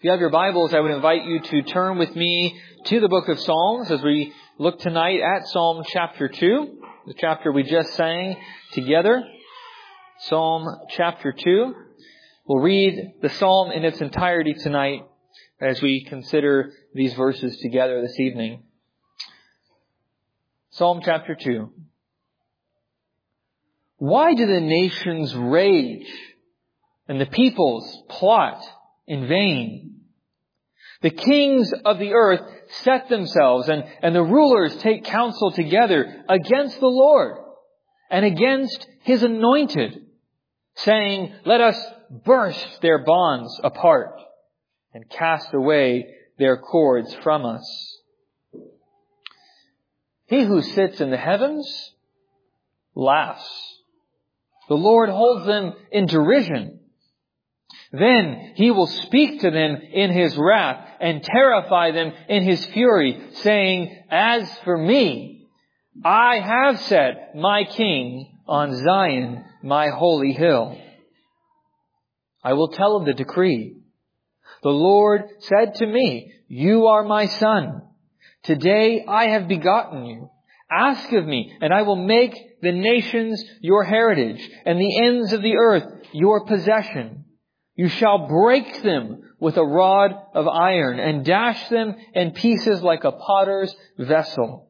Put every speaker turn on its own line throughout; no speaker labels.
If you have your Bibles, I would invite you to turn with me to the book of Psalms as we look tonight at Psalm chapter 2, the chapter we just sang together. Psalm chapter 2. We'll read the psalm in its entirety tonight as we consider these verses together this evening. Psalm chapter 2. Why do the nations rage and the peoples plot in vain? The kings of the earth set themselves, and the rulers take counsel together against the Lord and against His anointed, saying, "Let us burst their bonds apart and cast away their cords from us." He who sits in the heavens laughs. The Lord holds them in derision. Then He will speak to them in His wrath and terrify them in His fury, saying, "As for me, I have set my King on Zion, my holy hill. I will tell of the decree. The Lord said to me, 'You are my son. Today I have begotten you. Ask of me, and I will make the nations your heritage, and the ends of the earth your possession. You shall break them with a rod of iron and dash them in pieces like a potter's vessel.'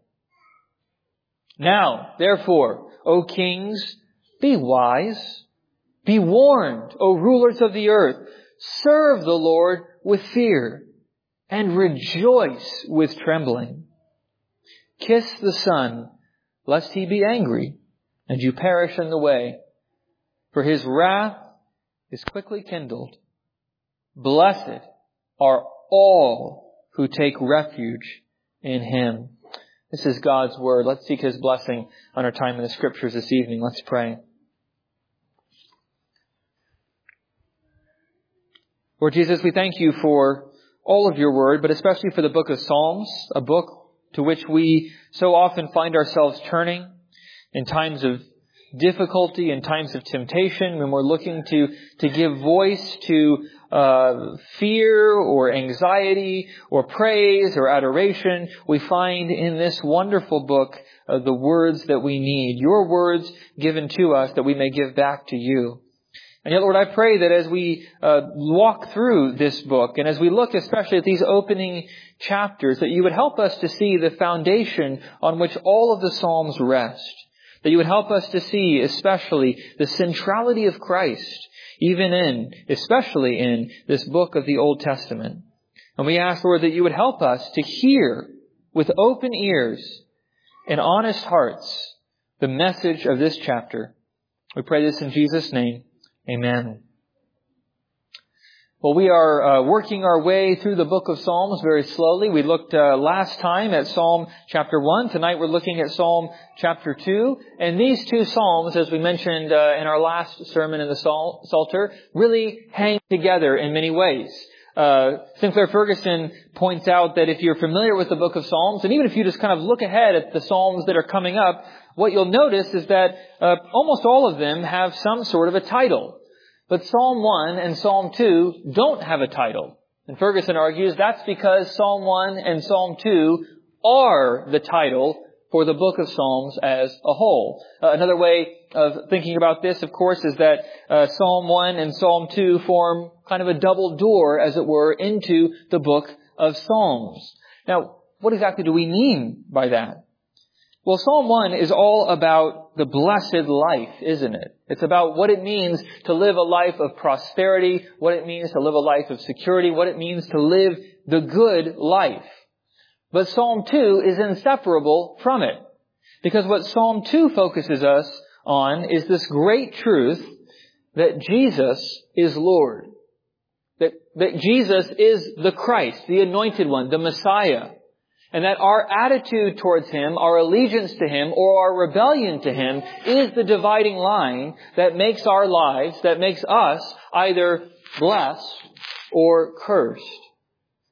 Now, therefore, O kings, be wise. Be warned, O rulers of the earth. Serve the Lord with fear and rejoice with trembling. Kiss the Son, lest He be angry and you perish in the way, for His wrath is quickly kindled. Blessed are all who take refuge in Him." This is God's Word. Let's seek His blessing on our time in the Scriptures this evening. Let's pray. Lord Jesus, we thank You for all of Your Word, but especially for the book of Psalms, a book to which we so often find ourselves turning in times of difficulty, in times of temptation, when we're looking to give voice to fear or anxiety or praise or adoration. We find in this wonderful book the words that we need, Your words given to us that we may give back to You. And yet, Lord, I pray that as we walk through this book, and as we look especially at these opening chapters, that You would help us to see the foundation on which all of the Psalms rest. That You would help us to see especially the centrality of Christ, especially in this book of the Old Testament. And we ask, Lord, that You would help us to hear with open ears and honest hearts the message of this chapter. We pray this in Jesus' name. Amen. Well, we are working our way through the book of Psalms very slowly. We looked last time at Psalm chapter 1. Tonight we're looking at Psalm chapter 2. And these two Psalms, as we mentioned in our last sermon in the Psalter, really hang together in many ways. Sinclair Ferguson points out that if you're familiar with the book of Psalms, and even if you just kind of look ahead at the Psalms that are coming up, what you'll notice is that almost all of them have some sort of a title. But Psalm 1 and Psalm 2 don't have a title. And Ferguson argues that's because Psalm 1 and Psalm 2 are the title for the book of Psalms as a whole. Another way of thinking about this, of course, is that Psalm 1 and Psalm 2 form kind of a double door, as it were, into the book of Psalms. Now, what exactly do we mean by that? Well, Psalm 1 is all about the blessed life, isn't it? It's about what it means to live a life of prosperity, what it means to live a life of security, what it means to live the good life. But Psalm 2 is inseparable from it. Because what Psalm 2 focuses us on is this great truth that Jesus is Lord. That Jesus is the Christ, the Anointed One, the Messiah. And that our attitude towards Him, our allegiance to Him, or our rebellion to Him is the dividing line that makes our lives, that makes us either blessed or cursed.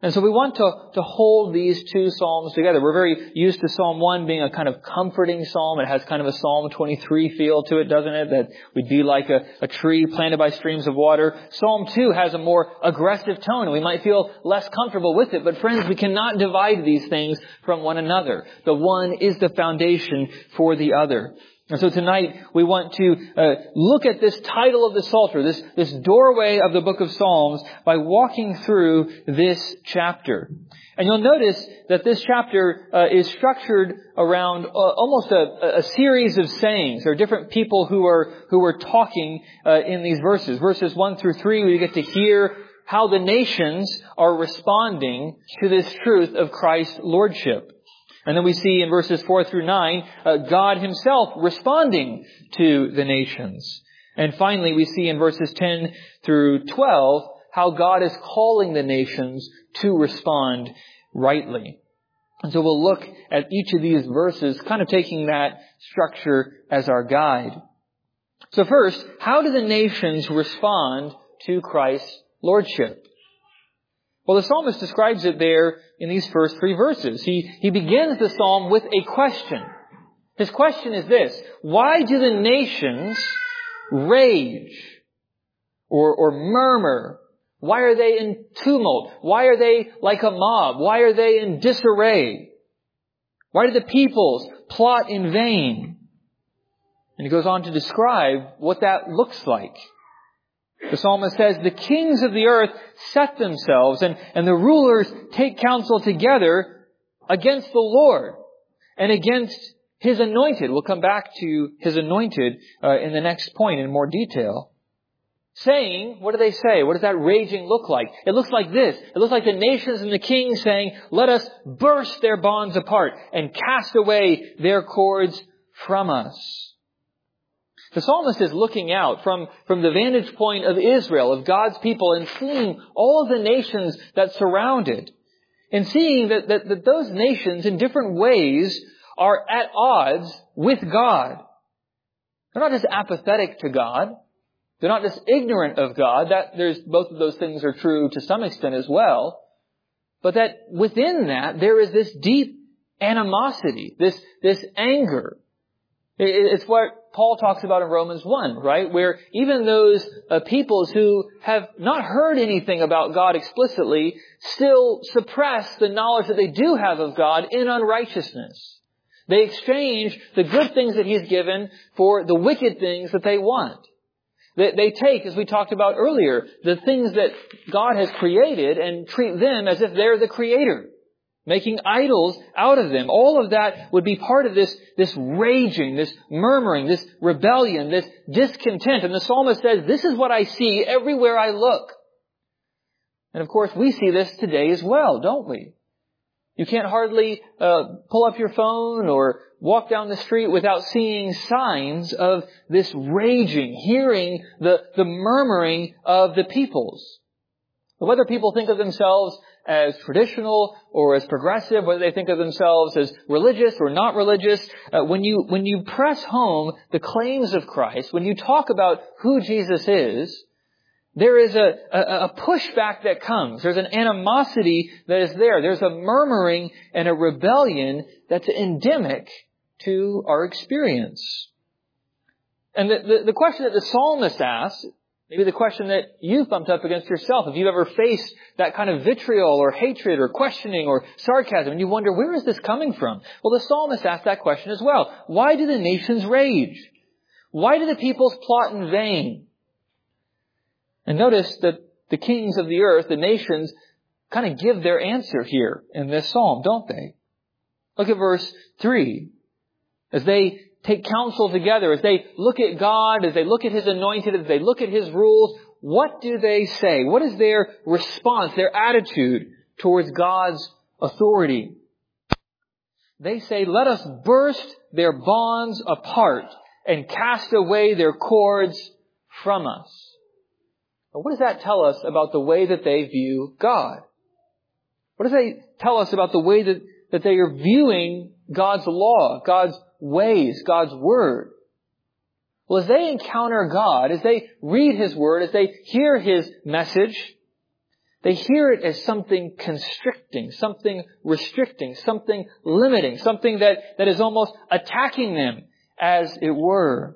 And so we want to hold these two psalms together. We're very used to Psalm 1 being a kind of comforting psalm. It has kind of a Psalm 23 feel to it, doesn't it? That we'd be like a tree planted by streams of water. Psalm 2 has a more aggressive tone, and we might feel less comfortable with it. But friends, we cannot divide these things from one another. The one is the foundation for the other. And so tonight we want to look at this title of the Psalter, this doorway of the book of Psalms, by walking through this chapter. And you'll notice that this chapter is structured around almost a series of sayings. There are different people who are talking in these verses. Verses 1 through 3, we get to hear how the nations are responding to this truth of Christ's lordship. And then we see in verses 4 through 9, God Himself responding to the nations. And finally, we see in verses 10 through 12, how God is calling the nations to respond rightly. And so we'll look at each of these verses, kind of taking that structure as our guide. So first, how do the nations respond to Christ's lordship? Well, the psalmist describes it there in these first 3 verses. He begins the psalm with a question. His question is this: why do the nations rage or murmur? Why are they in tumult? Why are they like a mob? Why are they in disarray? Why do the peoples plot in vain? And he goes on to describe what that looks like. The psalmist says, the kings of the earth set themselves and the rulers take counsel together against the Lord and against His anointed. We'll come back to His anointed in the next point in more detail. Saying, what do they say? What does that raging look like? It looks like this. It looks like the nations and the kings saying, let us burst their bonds apart and cast away their cords from us. The psalmist is looking out from the vantage point of Israel, of God's people, and seeing all of the nations that surround it. And seeing that those nations in different ways are at odds with God. They're not just apathetic to God. They're not just ignorant of God. Both of those things are true to some extent as well. But that within that, there is this deep animosity, this anger. It's what Paul talks about in Romans 1, right? Where even those peoples who have not heard anything about God explicitly still suppress the knowledge that they do have of God in unrighteousness. They exchange the good things that He's given for the wicked things that they want. They take, as we talked about earlier, the things that God has created and treat them as if they're the Creator. Making idols out of them. All of that would be part of this raging, this murmuring, this rebellion, this discontent. And the psalmist says, this is what I see everywhere I look. And of course, we see this today as well, don't we? You can't hardly pull up your phone or walk down the street without seeing signs of this raging, hearing the murmuring of the peoples. Whether people think of themselves as traditional or as progressive, whether they think of themselves as religious or not religious, when you press home the claims of Christ, when you talk about who Jesus is, there is a pushback that comes. There's an animosity that is there. There's a murmuring and a rebellion that's endemic to our experience. And the question that the psalmist asks, maybe the question that you've bumped up against yourself, if you've ever faced that kind of vitriol or hatred or questioning or sarcasm, and you wonder, where is this coming from? Well, the psalmist asked that question as well. Why do the nations rage? Why do the peoples plot in vain? And notice that the kings of the earth, the nations, kind of give their answer here in this psalm, don't they? Look at verse 3. As they take counsel together, as they look at God, as they look at His anointed, as they look at His rules, what do they say? What is their response, their attitude towards God's authority? They say, let us burst their bonds apart and cast away their cords from us. But what does that tell us about the way that they view God? What does that tell us about the way that they are viewing God's law, God's ways, God's Word? Well, as they encounter God, as they read His Word, as they hear His message, They hear it as something constricting, something restricting, something limiting, something that is almost attacking them, as it were.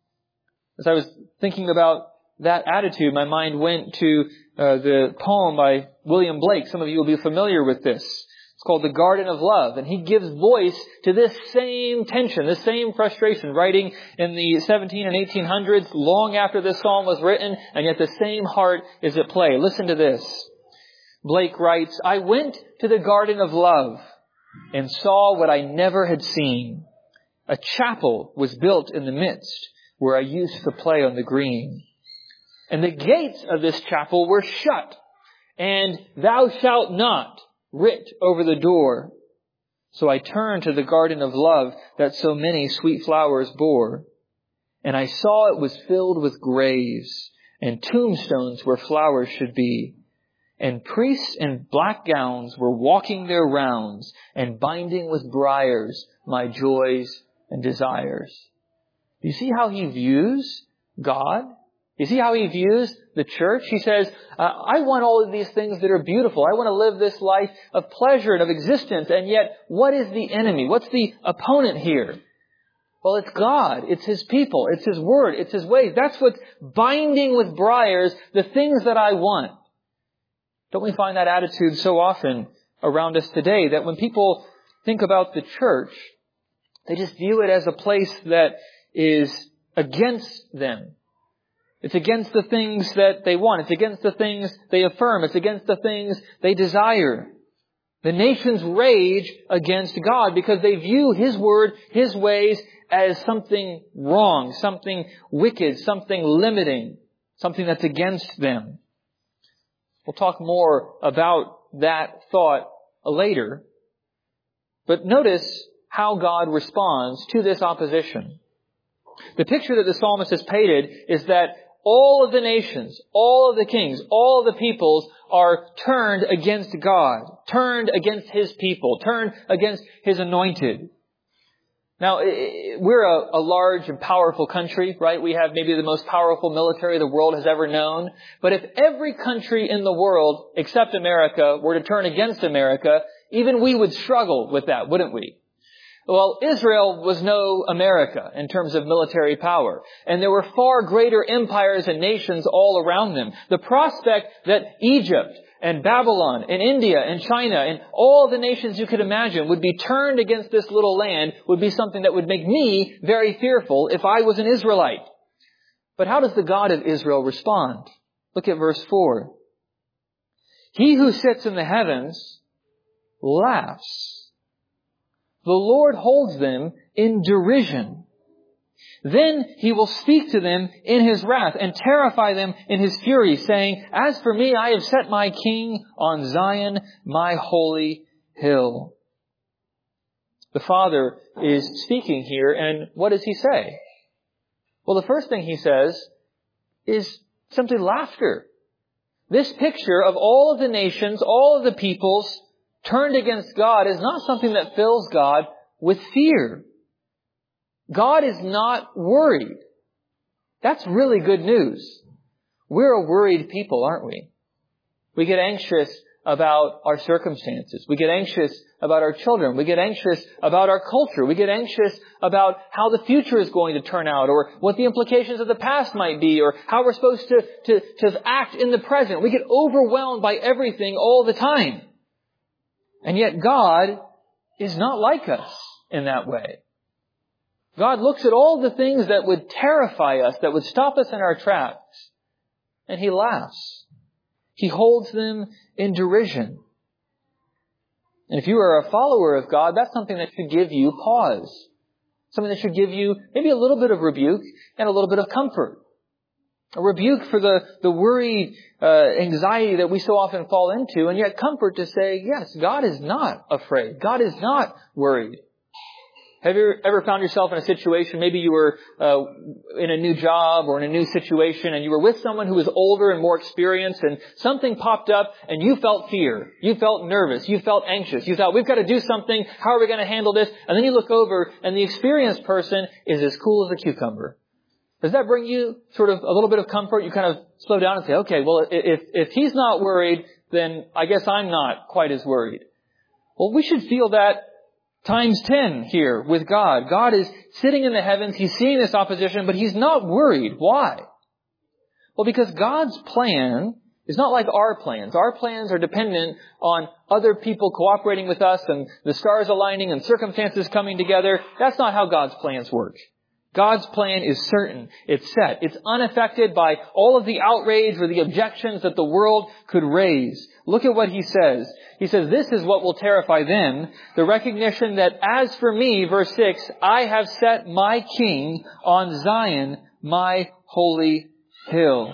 As I was thinking about that attitude, my mind went to the poem by William Blake. Some of you will be familiar with this. It's called The Garden of Love. And he gives voice to this same tension, this same frustration, writing in the 17 and 1800s, long after this psalm was written, and yet the same heart is at play. Listen to this. Blake writes, I went to the Garden of Love and saw what I never had seen. A chapel was built in the midst where I used to play on the green. And the gates of this chapel were shut, and thou shalt not writ over the door. So I turned to the garden of love that so many sweet flowers bore. And I saw it was filled with graves and tombstones where flowers should be. And priests in black gowns were walking their rounds and binding with briars my joys and desires. Do you see how he views God? You see how he views the church? He says, I want all of these things that are beautiful. I want to live this life of pleasure and of existence. And yet, what is the enemy? What's the opponent here? Well, it's God. It's His people. It's His word. It's His ways. That's what's binding with briars the things that I want. Don't we find that attitude so often around us today, that when people think about the church, they just view it as a place that is against them. It's against the things that they want. It's against the things they affirm. It's against the things they desire. The nations rage against God because they view His word, His ways as something wrong, something wicked, something limiting, something that's against them. We'll talk more about that thought later. But notice how God responds to this opposition. The picture that the psalmist has painted is that all of the nations, all of the kings, all of the peoples are turned against God, turned against His people, turned against His anointed. Now, we're a large and powerful country, right? We have maybe the most powerful military the world has ever known. But if every country in the world, except America, were to turn against America, even we would struggle with that, wouldn't we? Well, Israel was no America in terms of military power. And there were far greater empires and nations all around them. The prospect that Egypt and Babylon and India and China and all the nations you could imagine would be turned against this little land would be something that would make me very fearful if I was an Israelite. But how does the God of Israel respond? Look at verse 4. He who sits in the heavens laughs. The Lord holds them in derision. Then He will speak to them in His wrath and terrify them in His fury, saying, As for me, I have set my king on Zion, my holy hill. The Father is speaking here, and what does He say? Well, the first thing He says is simply laughter. This picture of all of the nations, all of the peoples turned against God is not something that fills God with fear. God is not worried. That's really good news. We're a worried people, aren't we? We get anxious about our circumstances. We get anxious about our children. We get anxious about our culture. We get anxious about how the future is going to turn out, or what the implications of the past might be, or how we're supposed to act in the present. We get overwhelmed by everything all the time. And yet God is not like us in that way. God looks at all the things that would terrify us, that would stop us in our tracks, and He laughs. He holds them in derision. And if you are a follower of God, that's something that should give you pause. Something that should give you maybe a little bit of rebuke and a little bit of comfort. A rebuke for the worried anxiety that we so often fall into, and yet comfort to say, yes, God is not afraid. God is not worried. Have you ever found yourself in a situation, maybe you were in a new job or in a new situation, and you were with someone who was older and more experienced, and something popped up and you felt fear. You felt nervous. You felt anxious. You thought, we've got to do something. How are we going to handle this? And then you look over and the experienced person is as cool as a cucumber. Does that bring you sort of a little bit of comfort? You kind of slow down and say, okay, well, if he's not worried, then I guess I'm not quite as worried. Well, we should feel that times 10 here with God. God is sitting in the heavens. He's seeing this opposition, but He's not worried. Why? Well, because God's plan is not like our plans. Our plans are dependent on other people cooperating with us and the stars aligning and circumstances coming together. That's not how God's plans work. God's plan is certain. It's set. It's unaffected by all of the outrage or the objections that the world could raise. Look at what He says. He says, this is what will terrify them, the recognition that as for me, verse 6, I have set my king on Zion, my holy hill.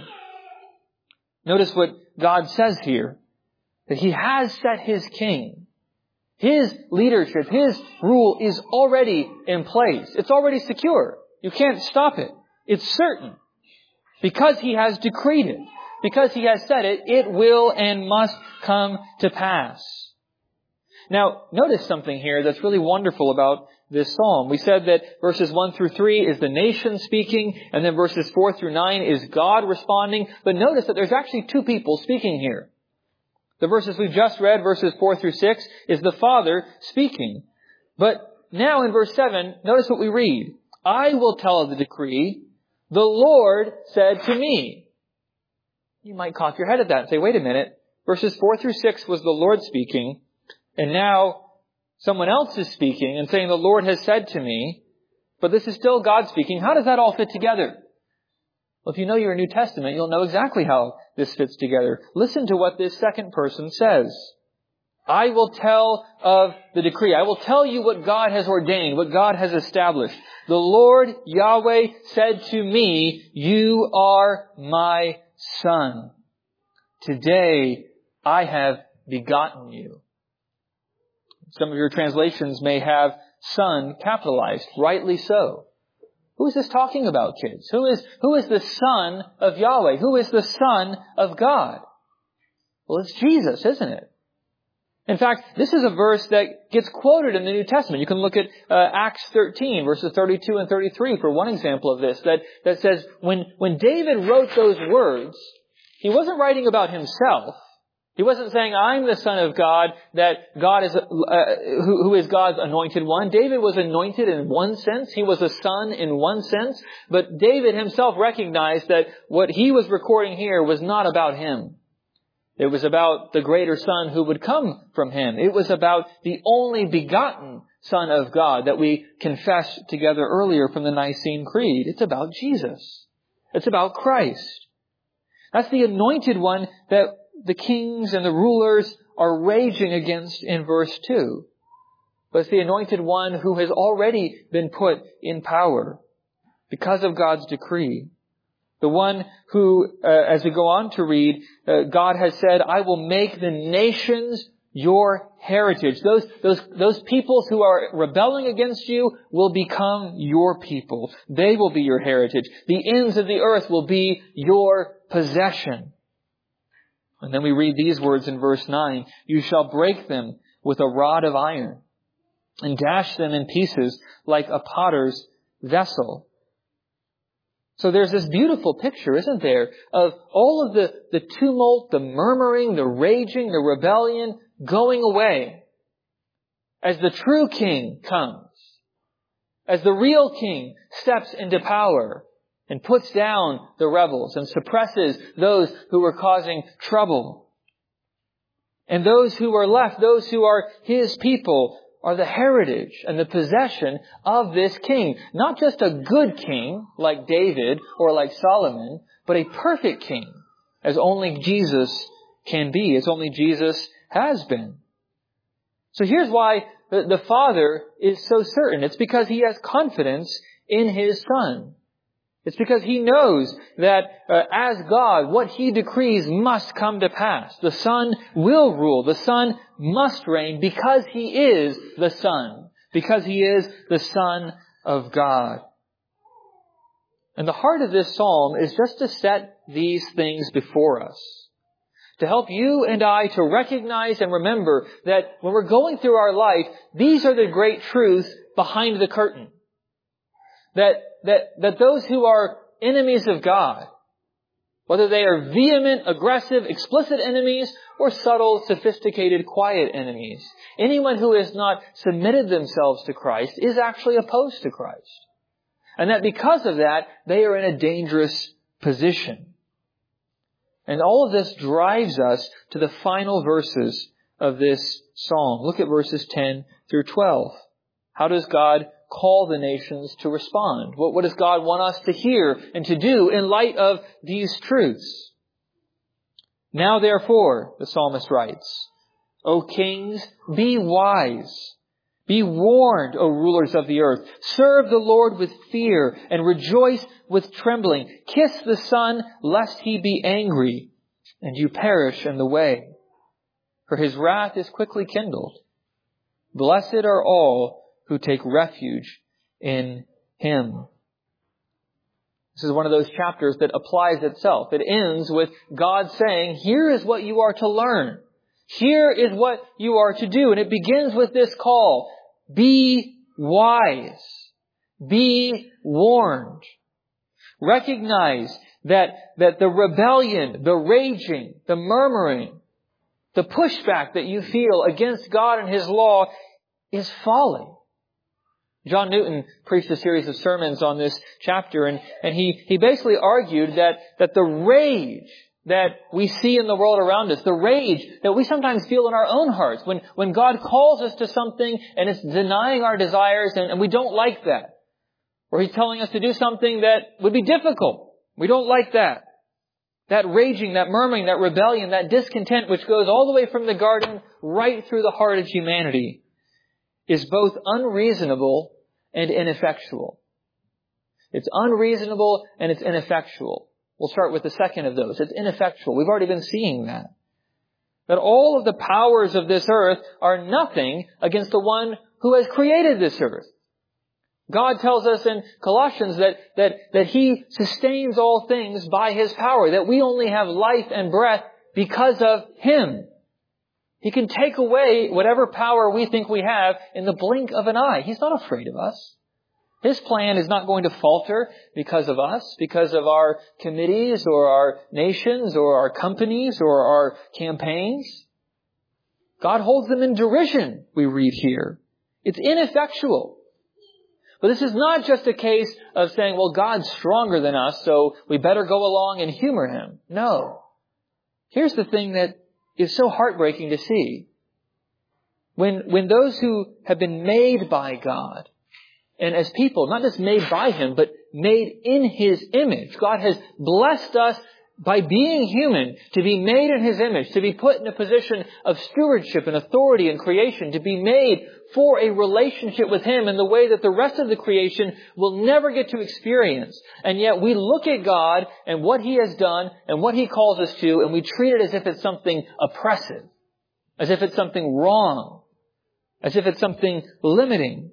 Notice what God says here, that He has set His king. His leadership, His rule is already in place. It's already secure. You can't stop it. It's certain. Because He has decreed it, because He has said it, it will and must come to pass. Now, notice something here that's really wonderful about this psalm. We said that verses 1 through 3 is the nation speaking, and then verses 4 through 9 is God responding. But notice that there's actually two people speaking here. The verses we've just read, verses 4 through 6, is the Father speaking. But now in verse 7, notice what we read. I will tell of the decree, the Lord said to me. You might cock your head at that and say, wait a minute. Verses 4 through 6 was the Lord speaking, and now someone else is speaking and saying, the Lord has said to me, but this is still God speaking. How does that all fit together? Well, if you know your New Testament, you'll know exactly how this fits together. Listen to what this second person says. I will tell of the decree. I will tell you what God has ordained, what God has established. The Lord Yahweh said to me, you are my son. Today I have begotten you. Some of your translations may have son capitalized, rightly so. Who is this talking about, kids? Who is the Son of Yahweh? Who is the Son of God? Well, it's Jesus, isn't it? In fact, this is a verse that gets quoted in the New Testament. You can look at Acts 13, verses 32 and 33 for one example of this, that says, when David wrote those words, he wasn't writing about himself. He wasn't saying, I'm the Son of God, that God is, who is God's anointed one. David was anointed in one sense. He was a son in one sense. But David himself recognized that what he was recording here was not about him. It was about the greater Son who would come from him. It was about the only begotten Son of God that we confessed together earlier from the Nicene Creed. It's about Jesus. It's about Christ. That's the anointed one that the kings and the rulers are raging against in verse 2. But it's the anointed one who has already been put in power because of God's decree. The one who, as we go on to read, God has said, I will make the nations your heritage. Those peoples who are rebelling against you will become your people. They will be your heritage. The ends of the earth will be your possession. And then we read these words in verse 9. You shall break them with a rod of iron and dash them in pieces like a potter's vessel. So there's this beautiful picture, isn't there, of all of the tumult, the murmuring, the raging, the rebellion going away as the true king comes, as the real king steps into power and puts down the rebels and suppresses those who are causing trouble. And those who are left, those who are His people, are the heritage and the possession of this king. Not just a good king like David or like Solomon, but a perfect king, as only Jesus can be, as only Jesus has been. So here's why the Father is so certain. It's because He has confidence in His Son. It's because He knows that as God, what He decrees must come to pass. The Son will rule. The Son must reign because He is the Son. Because He is the Son of God. And the heart of this psalm is just to set these things before us. To help you and I to recognize and remember that when we're going through our life, these are the great truths behind the curtain. That those who are enemies of God, Whether they are vehement, aggressive, explicit enemies or subtle, sophisticated, quiet enemies. Anyone who has not submitted themselves to Christ is actually opposed to Christ. And that because of that, they are in a dangerous position. And all of this drives us to the final verses of this psalm. Look at verses 10 through 12. How does God call the nations to respond? What does God want us to hear and to do in light of these truths? Now therefore, the psalmist writes, O kings, be wise. Be warned, O rulers of the earth. Serve the Lord with fear and rejoice with trembling. Kiss the Son, lest he be angry and you perish in the way. For his wrath is quickly kindled. Blessed are all who take refuge in him. This is one of those chapters that applies itself. It ends with God saying, here is what you are to learn. Here is what you are to do. And it begins with this call. Be wise. Be warned. Recognize that the rebellion, the raging, the murmuring, the pushback that you feel against God and His law is folly. John Newton preached a series of sermons on this chapter, and he basically argued that the rage that we see in the world around us, the rage that we sometimes feel in our own hearts, when God calls us to something and it's denying our desires and we don't like that, or He's telling us to do something that would be difficult, we don't like that. That raging, that murmuring, that rebellion, that discontent which goes all the way from the garden right through the heart of humanity is both unreasonable and ineffectual. It's unreasonable and it's ineffectual. We'll start with the second of those. It's ineffectual. We've already been seeing that. That all of the powers of this earth are nothing against the one who has created this earth. God tells us in Colossians that He sustains all things by His power, that we only have life and breath because of Him. He can take away whatever power we think we have in the blink of an eye. He's not afraid of us. His plan is not going to falter because of us, because of our committees or our nations or our companies or our campaigns. God holds them in derision, we read here. It's ineffectual. But this is not just a case of saying, well, God's stronger than us, so we better go along and humor Him. No. Here's the thing that is so heartbreaking to see. When those who have been made by God, and as people, not just made by Him, but made in His image, God has blessed us by being human, to be made in His image, to be put in a position of stewardship and authority in creation, to be made for a relationship with Him in the way that the rest of the creation will never get to experience. And yet we look at God and what He has done and what He calls us to, and we treat it as if it's something oppressive, as if it's something wrong, as if it's something limiting.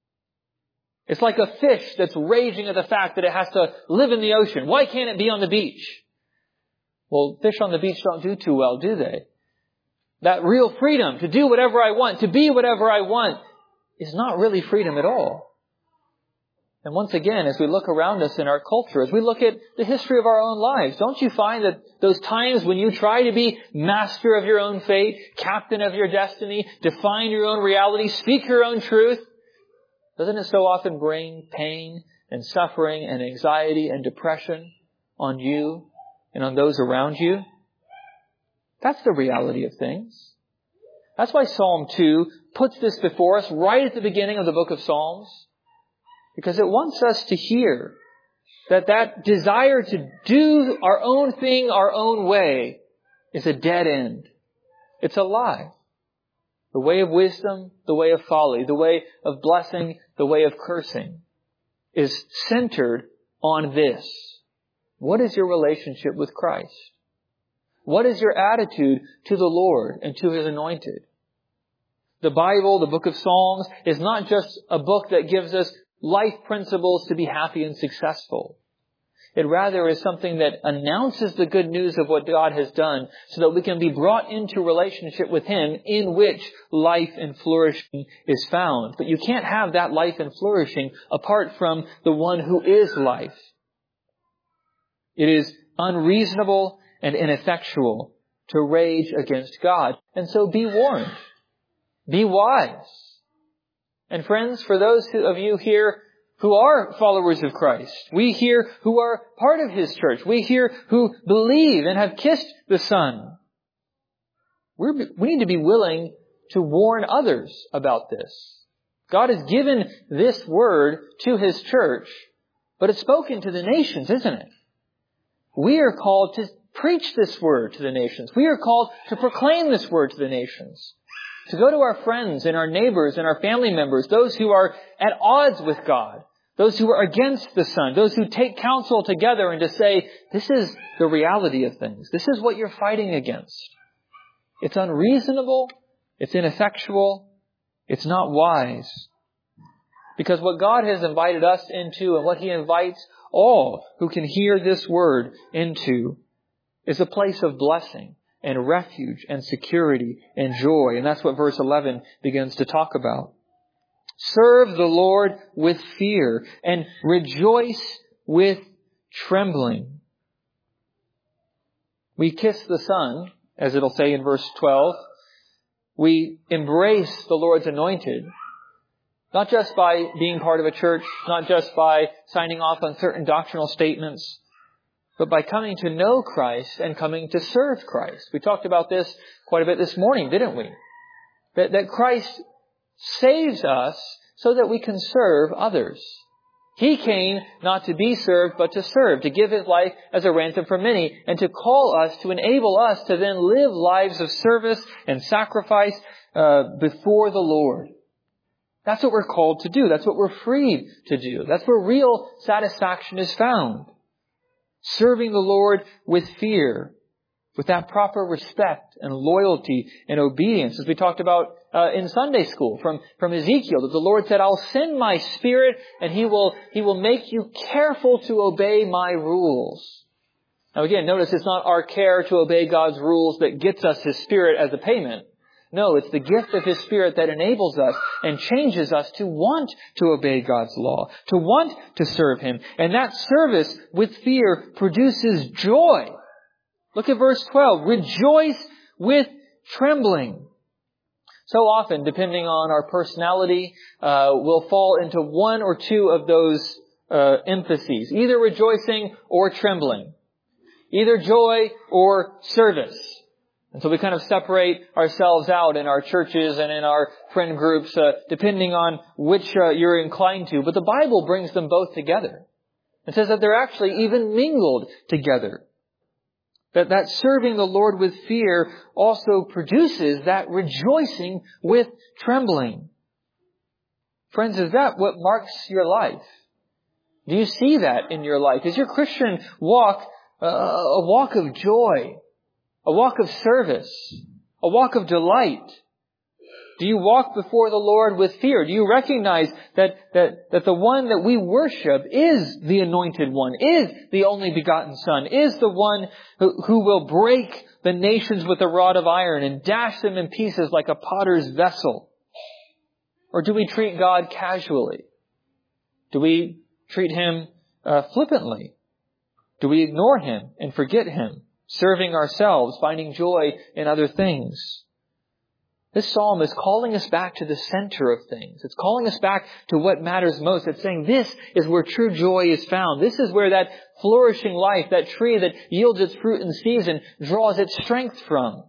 It's like a fish that's raging at the fact that it has to live in the ocean. Why can't it be on the beach? Well, fish on the beach don't do too well, do they? That real freedom to do whatever I want, to be whatever I want, is not really freedom at all. And once again, as we look around us in our culture, as we look at the history of our own lives, don't you find that those times when you try to be master of your own fate, captain of your destiny, define your own reality, speak your own truth, doesn't it so often bring pain and suffering and anxiety and depression on you and on those around you? That's the reality of things. That's why Psalm 2 puts this before us right at the beginning of the book of Psalms. Because it wants us to hear that desire to do our own thing our own way is a dead end. It's a lie. The way of wisdom, the way of folly, the way of blessing, the way of cursing is centered on this. What is your relationship with Christ? What is your attitude to the Lord and to His anointed? The Bible, the book of Psalms, is not just a book that gives us life principles to be happy and successful. It rather is something that announces the good news of what God has done so that we can be brought into relationship with Him in which life and flourishing is found. But you can't have that life and flourishing apart from the one who is life. It is unreasonable and ineffectual to rage against God. And so be warned. Be wise. And friends, for those of you here who are followers of Christ, we here who are part of His church, we here who believe and have kissed the Son, we need to be willing to warn others about this. God has given this word to His church, but it's spoken to the nations, isn't it? We are called to preach this word to the nations. We are called to proclaim this word to the nations. To go to our friends and our neighbors and our family members, those who are at odds with God, those who are against the Son, those who take counsel together and to say, this is the reality of things. This is what you're fighting against. It's unreasonable. It's ineffectual. It's not wise. Because what God has invited us into and what He invites all who can hear this word into is a place of blessing and refuge and security and joy. And that's what verse 11 begins to talk about. Serve the Lord with fear and rejoice with trembling. We kiss the Son, as it'll say in verse 12. We embrace the Lord's anointed, not just by being part of a church, not just by signing off on certain doctrinal statements, but by coming to know Christ and coming to serve Christ. We talked about this quite a bit this morning, didn't we? That Christ saves us so that we can serve others. He came not to be served, but to serve, to give His life as a ransom for many, and to call us, to enable us to then live lives of service and sacrifice before the Lord. That's what we're called to do. That's what we're freed to do. That's where real satisfaction is found. Serving the Lord with fear, with that proper respect and loyalty and obedience, as we talked about in Sunday school from Ezekiel, that the Lord said, I'll send my Spirit and He will make you careful to obey my rules. Now again, notice it's not our care to obey God's rules that gets us His Spirit as a payment. No, it's the gift of His Spirit that enables us and changes us to want to obey God's law, to want to serve Him. And that service with fear produces joy. Look at verse 12. Rejoice with trembling. So often, depending on our personality, we'll fall into one or two of those emphases. Either rejoicing or trembling. Either joy or service. And so we kind of separate ourselves out in our churches and in our friend groups, depending on which you're inclined to. But the Bible brings them both together. It says that they're actually even mingled together. That serving the Lord with fear also produces that rejoicing with trembling. Friends, is that what marks your life? Do you see that in your life? Is your Christian walk a walk of joy? A walk of service? A walk of delight? Do you walk before the Lord with fear? Do you recognize that the one that we worship is the anointed one, is the only begotten Son, is the one who will break the nations with a rod of iron and dash them in pieces like a potter's vessel? Or do we treat God casually? Do we treat Him flippantly? Do we ignore Him and forget Him, serving ourselves, finding joy in other things? This psalm is calling us back to the center of things. It's calling us back to what matters most. It's saying this is where true joy is found. This is where that flourishing life, that tree that yields its fruit in season, draws its strength from.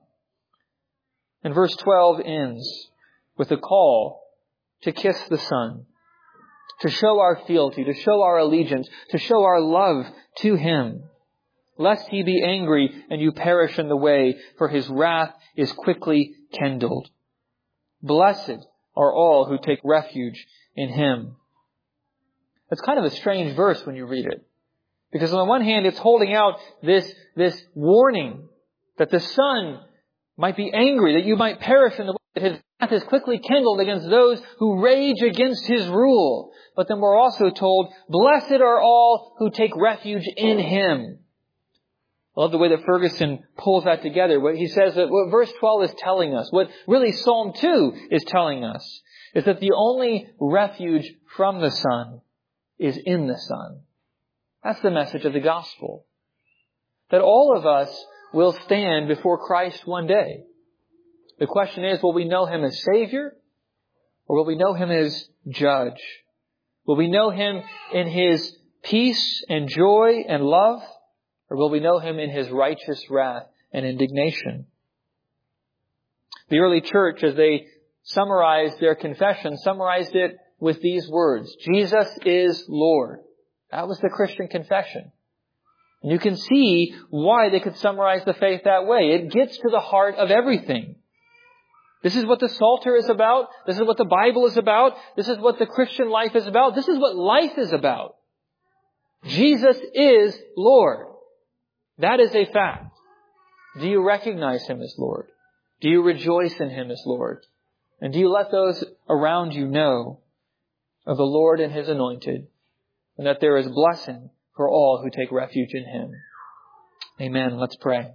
And verse 12 ends with a call to kiss the Son, to show our fealty, to show our allegiance, to show our love to Him. Lest He be angry and you perish in the way, for His wrath is quickly kindled. Blessed are all who take refuge in Him. That's kind of a strange verse when you read it. Because on the one hand, it's holding out this warning that the Son might be angry, that you might perish in the way, that His wrath is quickly kindled against those who rage against His rule. But then we're also told, blessed are all who take refuge in Him. I love the way that Ferguson pulls that together. What he says that what verse 12 is telling us, what really Psalm 2 is telling us, is that the only refuge from the Son is in the Son. That's the message of the gospel. that all of us will stand before Christ one day. The question is, will we know Him as Savior, or will we know Him as Judge? Will we know Him in His peace and joy and love, or will we know Him in His righteous wrath and indignation? The early church, as they summarized their confession, summarized it with these words: Jesus is Lord. That was the Christian confession. And you can see why they could summarize the faith that way. It gets to the heart of everything. This is what the Psalter is about. This is what the Bible is about. This is what the Christian life is about. This is what life is about. Jesus is Lord. That is a fact. Do you recognize Him as Lord? Do you rejoice in Him as Lord? And do you let those around you know of the Lord and His anointed, and that there is blessing for all who take refuge in Him? Amen. Let's pray.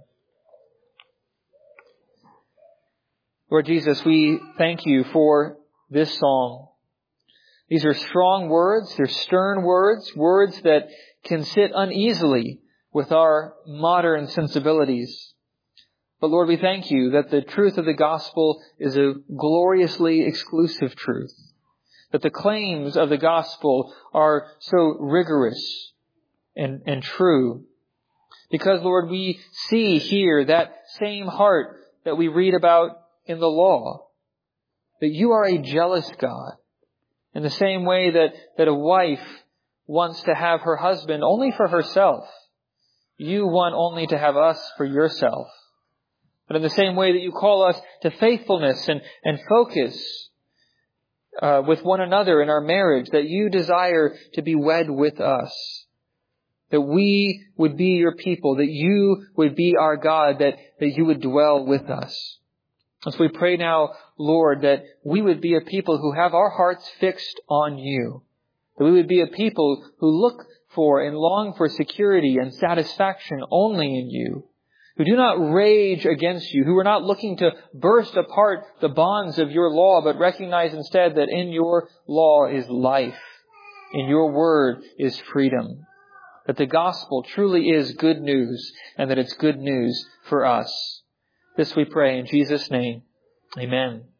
Lord Jesus, we thank You for this psalm. These are strong words. They're stern words, words that can sit uneasily with our modern sensibilities. But Lord, we thank You that the truth of the gospel is a gloriously exclusive truth. That the claims of the gospel are so rigorous and true. Because, Lord, we see here that same heart that we read about in the law. That You are a jealous God. In the same way that a wife wants to have her husband only for herself, You want only to have us for Yourself. But in the same way that You call us to faithfulness and focus with one another in our marriage, that You desire to be wed with us. That we would be Your people, that You would be our God, that You would dwell with us. And so we pray now, Lord, that we would be a people who have our hearts fixed on You. That we would be a people who look for and long for security and satisfaction only in You. Who do not rage against You, who are not looking to burst apart the bonds of Your law, but recognize instead that in Your law is life. In Your word is freedom. That the gospel truly is good news, and that it's good news for us. This we pray in Jesus' name. Amen.